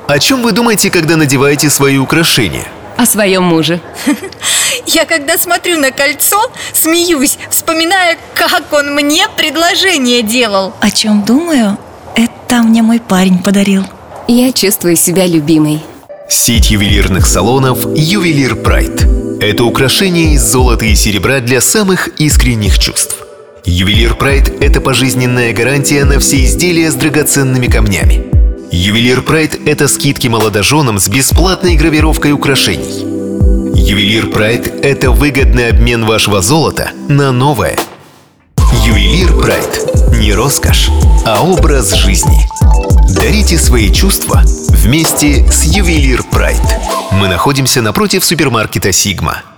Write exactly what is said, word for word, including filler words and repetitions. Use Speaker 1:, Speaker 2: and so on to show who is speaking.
Speaker 1: О чем вы думаете, когда надеваете свои украшения?
Speaker 2: О своем муже.
Speaker 3: Я когда смотрю на кольцо, смеюсь, вспоминая, как он мне предложение делал.
Speaker 4: О чем думаю? Это мне мой парень подарил.
Speaker 2: Я чувствую себя любимой.
Speaker 1: Сеть ювелирных салонов «Ювелир Прайд». Это украшения из золота и серебра для самых искренних чувств. «Ювелир Прайд» — это пожизненная гарантия на все изделия с драгоценными камнями. «Ювелир Прайд» — это скидки молодоженам с бесплатной гравировкой украшений. «Ювелир Прайд» — это выгодный обмен вашего золота на новое. «Ювелир Прайд» — не роскошь, а образ жизни. Дарите свои чувства вместе с «Ювелир Прайд». Мы находимся напротив супермаркета «Сигма».